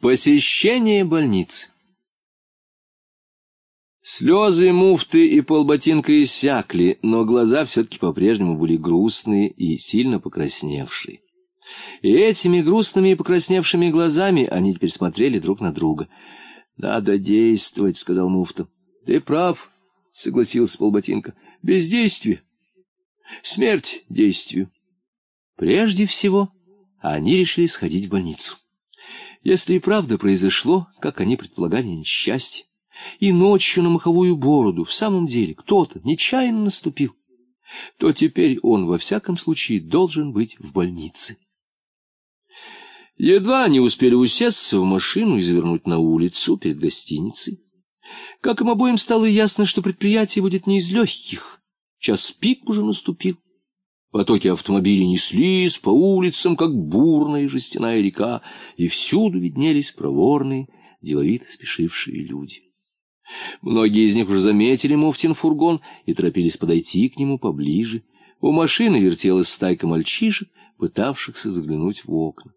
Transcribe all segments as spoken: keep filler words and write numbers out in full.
Посещение больницы. Слезы муфты и полботинка иссякли, но глаза все-таки по-прежнему были грустные и сильно покрасневшие. И этими грустными и покрасневшими глазами они теперь смотрели друг на друга. — Надо действовать, — сказал муфта. — Ты прав, — согласился полботинка. — Бездействие. Смерть действию. Прежде всего, они решили сходить в больницу. Если и правда произошло, как они предполагали, несчастье, и ночью на моховую бороду в самом деле кто-то нечаянно наступил, то теперь он во всяком случае должен быть в больнице. Едва они успели усесться в машину и завернуть на улицу перед гостиницей, как им обоим стало ясно, что предприятие будет не из легких. Час пик уже наступил. Потоки автомобилей неслись по улицам, как бурная жестяная река, и всюду виднелись проворные, деловито спешившие люди. Многие из них уже заметили муфтин фургон и торопились подойти к нему поближе. У машины вертелась стайка мальчишек, пытавшихся заглянуть в окна.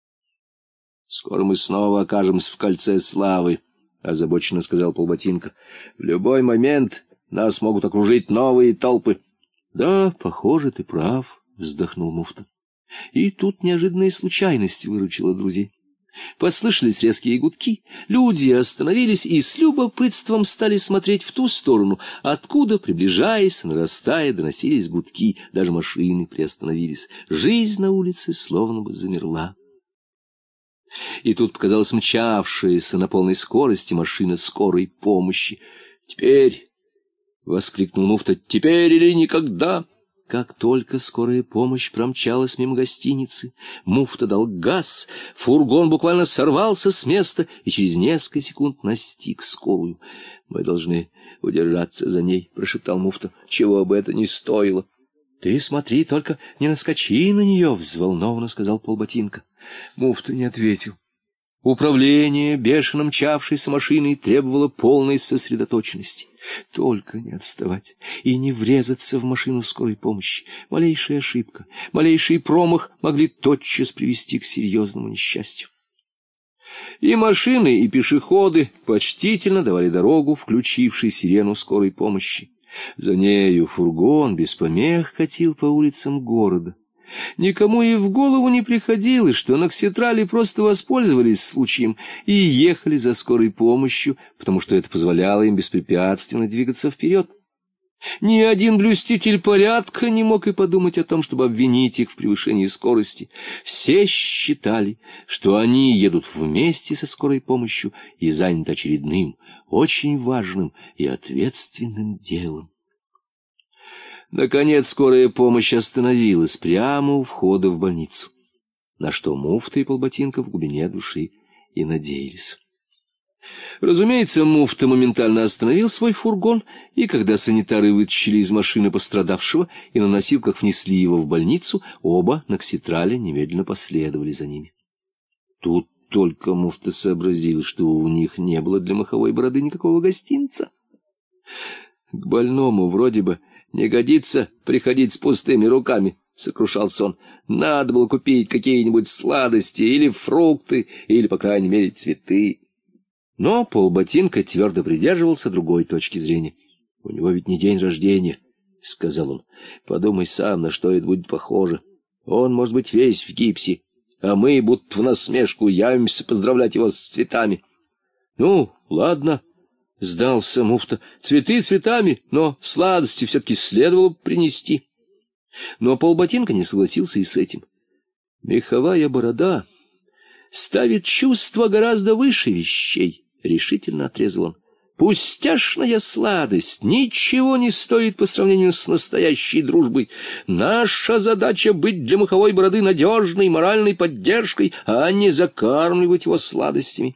— Скоро мы снова окажемся в кольце славы, — озабоченно сказал полботинка. — В любой момент нас могут окружить новые толпы. — Да, похоже, ты прав, — вздохнул муфта. И тут неожиданная случайность выручила друзей. Послышались резкие гудки, люди остановились и с любопытством стали смотреть в ту сторону, откуда, приближаясь, нарастая, доносились гудки, даже машины приостановились. Жизнь на улице словно бы замерла. И тут показалась мчавшаяся на полной скорости машина скорой помощи. «Теперь!» — воскликнул муфта. «Теперь или никогда!» Как только скорая помощь промчалась мимо гостиницы, муфта дал газ, фургон буквально сорвался с места и через несколько секунд настиг скорую. — Мы должны удержаться за ней, — прошептал муфта, — чего бы это ни стоило. — Ты смотри, только не наскочи на нее, — взволнованно сказал полботинка. Муфта не ответил. Управление бешено мчавшейся машиной требовало полной сосредоточенности. Только не отставать и не врезаться в машину скорой помощи. Малейшая ошибка, малейший промах могли тотчас привести к серьезному несчастью. И машины, и пешеходы почтительно давали дорогу, включившей сирену скорой помощи. За нею фургон без помех катил по улицам города. Никому и в голову не приходилось, что нокситрали просто воспользовались случаем и ехали за скорой помощью, потому что это позволяло им беспрепятственно двигаться вперед. Ни один блюститель порядка не мог и подумать о том, чтобы обвинить их в превышении скорости. Все считали, что они едут вместе со скорой помощью и заняты очередным, очень важным и ответственным делом. Наконец скорая помощь остановилась прямо у входа в больницу, на что муфта и полботинка в глубине души и надеялись. Разумеется, муфта моментально остановил свой фургон, и когда санитары вытащили из машины пострадавшего и на носилках внесли его в больницу, оба нокситраля немедленно последовали за ними. Тут только муфта сообразил, что у них не было для моховой бороды никакого гостинца. К больному вроде бы не годится приходить с пустыми руками, — сокрушался он. Надо было купить какие-нибудь сладости или фрукты, или, по крайней мере, цветы. Но полботинка твердо придерживался другой точки зрения. — У него ведь не день рождения, — сказал он. — Подумай сам, на что это будет похоже. Он, может быть, весь в гипсе, а мы, будто в насмешку, явимся поздравлять его с цветами. — Ну, ладно, — сдался муфта, — цветы цветами, но сладости все-таки следовало бы принести. Но полботинка не согласился и с этим. Меховая борода ставит чувство гораздо выше вещей, — решительно отрезал он. Пустяшная сладость ничего не стоит по сравнению с настоящей дружбой. Наша задача — быть для моховой бороды надежной моральной поддержкой, а не закармливать его сладостями.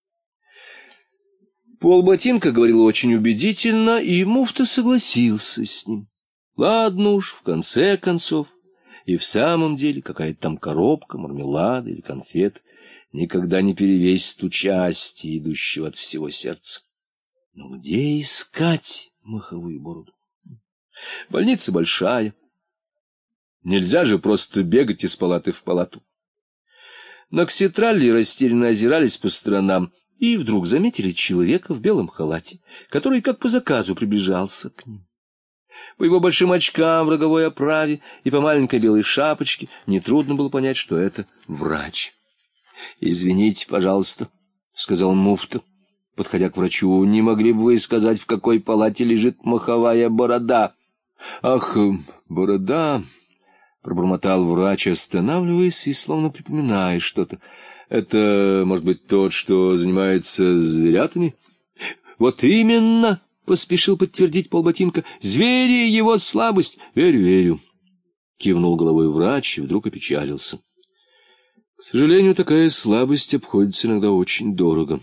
Полботинка говорил очень убедительно, и муфта согласился с ним. Ладно уж, в конце концов, и в самом деле какая-то там коробка, мармелада или конфет никогда не перевесит участия, идущего от всего сердца. Но где искать моховую бороду? Больница большая. Нельзя же просто бегать из палаты в палату. Нокситралли растерянно озирались по сторонам и вдруг заметили человека в белом халате, который как по заказу приближался к ним. По его большим очкам в роговой оправе и по маленькой белой шапочке нетрудно было понять, что это врач. — Извините, пожалуйста, — сказал муфта, подходя к врачу, — не могли бы вы сказать, в какой палате лежит моховая борода? — Ах, борода! — пробормотал врач, останавливаясь и словно припоминая что-то. — Это, может быть, тот, что занимается зверятами? — Вот именно! — поспешил подтвердить полботинка. — Звери — его слабость. — Верю, верю. — кивнул головой врач и вдруг опечалился. — К сожалению, такая слабость обходится иногда очень дорого.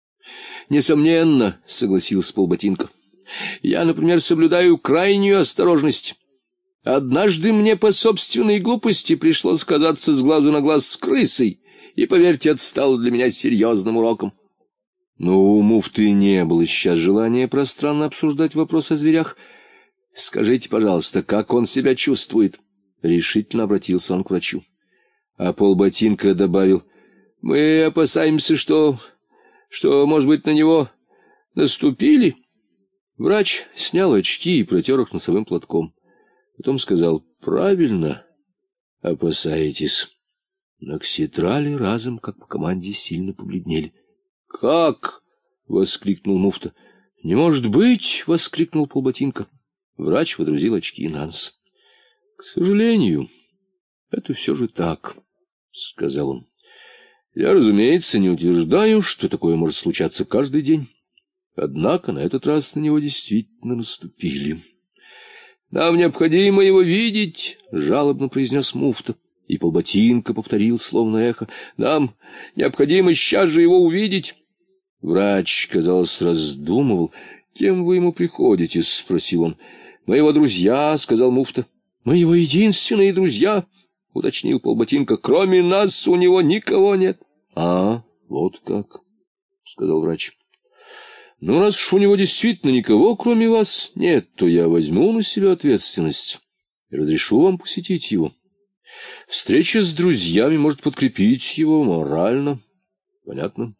— Несомненно, — согласился полботинка. — Я, например, соблюдаю крайнюю осторожность. Однажды мне по собственной глупости пришлось казаться с глазу на глаз с крысой, и, поверьте, это стало для меня серьезным уроком. Но у муфты не было сейчас желания пространно обсуждать вопрос о зверях. — Скажите, пожалуйста, как он себя чувствует? — решительно обратился он к врачу. А полботинка добавил: — Мы опасаемся, что... что, может быть, на него наступили. Врач снял очки и протер их носовым платком. Потом сказал: — Правильно, опасаетесь. Нокситрали разом, как по команде, сильно побледнели. — Как? — воскликнул муфта. — Не может быть! — воскликнул полботинка. Врач водрузил очки на нос. — К сожалению, это все же так, — сказал он. — Я, разумеется, не утверждаю, что такое может случаться каждый день. Однако на этот раз на него действительно наступили. — Нам необходимо его видеть, — жалобно произнес муфта. И полботинка повторил, словно эхо: — Нам необходимо сейчас же его увидеть. Врач, казалось, раздумывал. — Кем вы ему приходитесь? — спросил он. — Мы его друзья, — сказал муфта. — Мы его единственные друзья, — уточнил полботинка. — Кроме нас у него никого нет. — А, вот как, — сказал врач. — Ну, раз уж у него действительно никого, кроме вас, нет, то я возьму на себя ответственность и разрешу вам посетить его. Встреча с друзьями может подкрепить его морально. Понятно?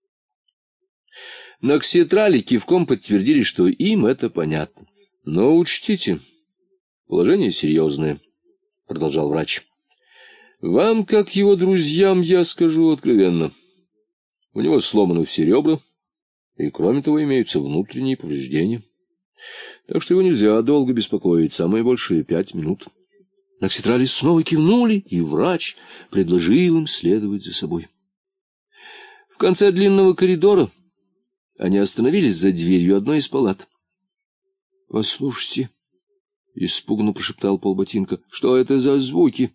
Нокситрали кивком подтвердили, что им это понятно. — Но учтите, положение серьезное, — продолжал врач. — Вам, как его друзьям, я скажу откровенно. У него сломаны все ребра, и, кроме того, имеются внутренние повреждения. Так что его нельзя долго беспокоить, самое большее пять минут. Нокситрали снова кивнули, и врач предложил им следовать за собой. В конце длинного коридора они остановились за дверью одной из палат. — Послушайте, — испуганно прошептал полботинка, — что это за звуки?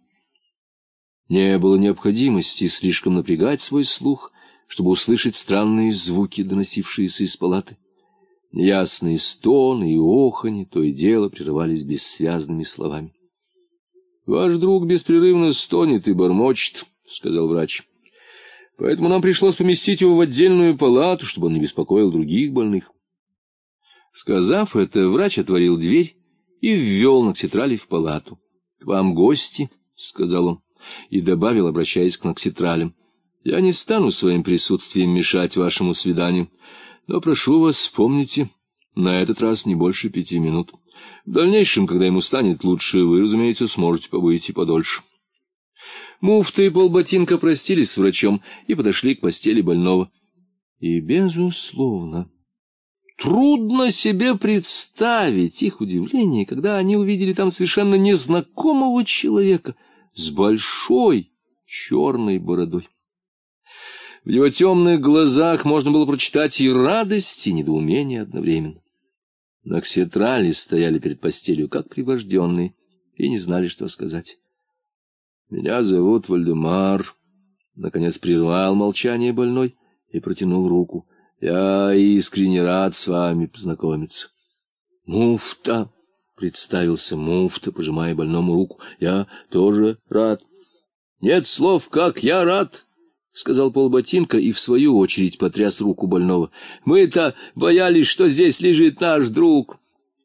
Не было необходимости слишком напрягать свой слух, чтобы услышать странные звуки, доносившиеся из палаты. Неясные стоны и оханье то и дело прерывались бессвязными словами. — Ваш друг беспрерывно стонет и бормочет, — сказал врач. — Поэтому нам пришлось поместить его в отдельную палату, чтобы он не беспокоил других больных. Сказав это, врач отворил дверь и ввел Нокситрали в палату. — К вам гости, — сказал он, и добавил, обращаясь к Нокситралям: — Я не стану своим присутствием мешать вашему свиданию, но прошу вас, помните, на этот раз не больше пяти минут. В дальнейшем, когда ему станет лучше, вы, разумеется, сможете побыть и подольше. Муфта и полботинка простились с врачом и подошли к постели больного. И, безусловно, трудно себе представить их удивление, когда они увидели там совершенно незнакомого человека с большой черной бородой. В его темных глазах можно было прочитать и радость, и недоумение одновременно. Нокситрали стояли перед постелью, как пригвожденные, и не знали, что сказать. — Меня зовут Вальдемар, — наконец прервал молчание больной и протянул руку. — Я искренне рад с вами познакомиться. — Муфта, — представился муфта, пожимая больному руку, — я тоже рад. — Нет слов, как я рад, — сказал полботинка и в свою очередь потряс руку больного. — Мы-то боялись, что здесь лежит наш друг.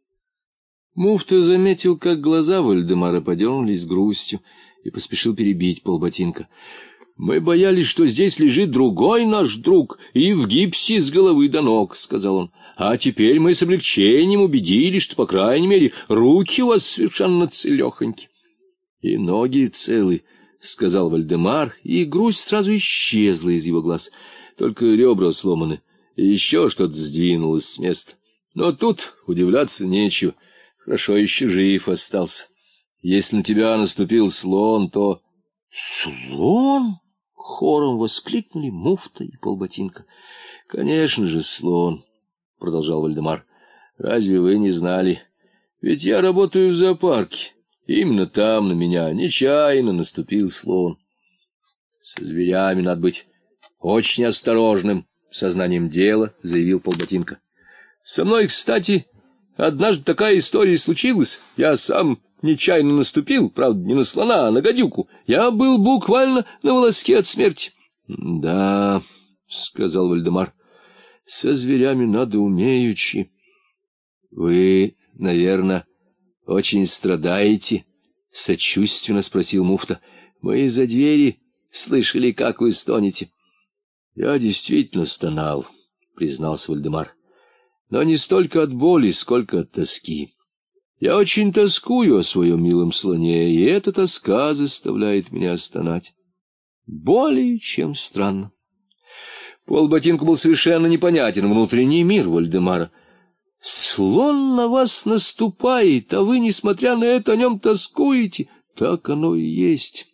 Муфта заметил, как глаза Вальдемара подернулись грустью, и поспешил перебить полботинка. — Мы боялись, что здесь лежит другой наш друг, и в гипсе с головы до ног, — сказал он. А теперь мы с облегчением убедились, что, по крайней мере, руки у вас совершенно целехоньки. — И ноги целы, — сказал Вальдемар, и грусть сразу исчезла из его глаз. Только ребра сломаны, и еще что-то сдвинулось с места. Но тут удивляться нечего. Хорошо еще жив остался. Если на тебя наступил слон, то... — Слон? — хором воскликнули муфта и полботинка. — Конечно же, слон, — продолжал Вальдемар. — Разве вы не знали? Ведь я работаю в зоопарке. Именно там на меня нечаянно наступил слон. Со зверями надо быть очень осторожным, — сознанием дела заявил полботинка. Со мной, кстати, однажды такая история случилась. Я сам нечаянно наступил, правда, не на слона, а на гадюку. Я был буквально на волоске от смерти. — Да, — сказал Вальдемар, — со зверями надо умеючи. — Вы, наверное, очень страдаете? — сочувственно спросил муфта. — Мы из-за двери слышали, как вы стонете. — Я действительно стонал, — признался Вальдемар. — Но не столько от боли, сколько от тоски. Я очень тоскую о своем милом слоне, и эта тоска заставляет меня стонать. Более чем странно. Полботинку был совершенно непонятен внутренний мир Вальдемара. Слон на вас наступает, а вы, несмотря на это, о нем тоскуете. Так оно и есть.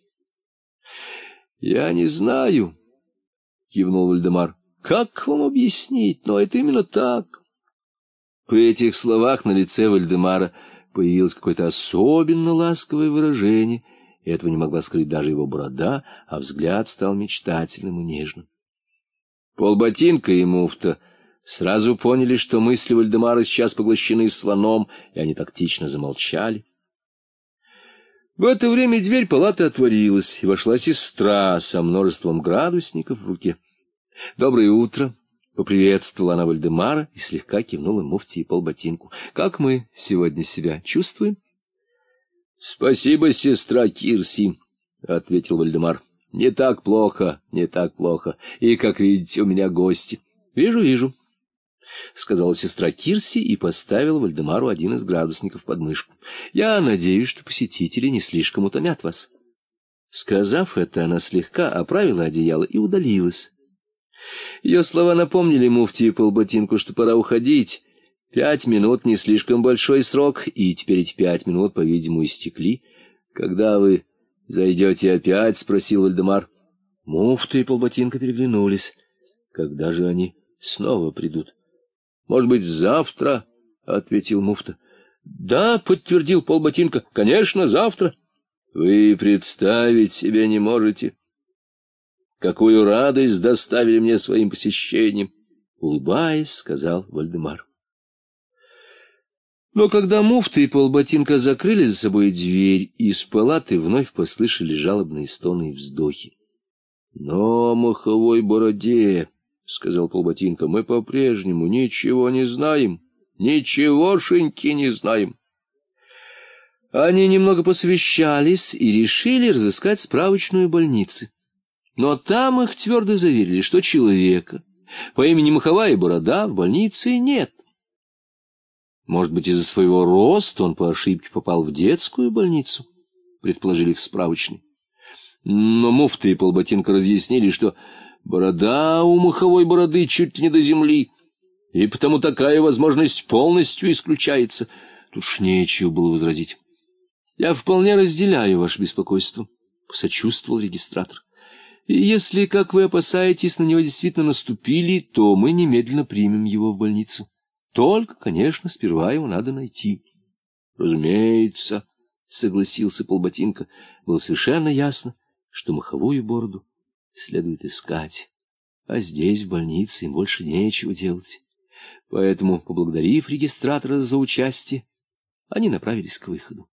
— Я не знаю, — кивнул Вальдемар, — как вам объяснить, но это именно так. При этих словах на лице Вальдемара появилось какое-то особенно ласковое выражение, и этого не могла скрыть даже его борода, а взгляд стал мечтательным и нежным. Полботинка и муфта сразу поняли, что мысли Вальдемара сейчас поглощены слоном, и они тактично замолчали. В это время дверь палаты отворилась, и вошла сестра со множеством градусников в руке. — Доброе утро! — поприветствовала она Вальдемара и слегка кивнула муфте и полботинку. — Как мы сегодня себя чувствуем? — Спасибо, сестра Кирси, — ответил Вальдемар. — Не так плохо, не так плохо. И, как видите, у меня гости. — Вижу, вижу, — сказала сестра Кирси и поставила Вальдемару один из градусников под мышку. — Я надеюсь, что посетители не слишком утомят вас. Сказав это, она слегка оправила одеяло и удалилась. Ее слова напомнили муфте и полботинку, что пора уходить. Пять минут — не слишком большой срок, и теперь эти пять минут, по-видимому, истекли. — Когда вы зайдете опять? — спросил Вальдемар. Муфта и полботинка переглянулись. Когда же они снова придут? — Может быть, завтра? — ответил муфта. — Да, — подтвердил полботинка, — конечно, завтра. — Вы представить себе не можете, какую радость доставили мне своим посещением, — улыбаясь, сказал Вальдемар. Но когда муфта и полботинка закрыли за собой дверь, из палаты вновь послышали жалобные стоны и вздохи. — Но о моховой бороде, — сказал полботинка, — мы по-прежнему ничего не знаем, ничегошеньки не знаем. Они немного посовещались и решили разыскать справочную больницы. Но там их твердо заверили, что человека по имени Моховая Борода в больнице нет. Может быть, из-за своего роста он по ошибке попал в детскую больницу, предположили в справочной. Но муфта и полботинка разъяснили, что борода у Моховой Бороды чуть ли не до земли, и потому такая возможность полностью исключается. Тут ж нечего было возразить. — Я вполне разделяю ваше беспокойство, — посочувствовал регистратор. — И если, как вы опасаетесь, на него действительно наступили, то мы немедленно примем его в больницу. Только, конечно, сперва его надо найти. — Разумеется, — согласился полботинка. Было совершенно ясно, что Моховую Бороду следует искать, а здесь, в больнице, им больше нечего делать. Поэтому, поблагодарив регистратора за участие, они направились к выходу.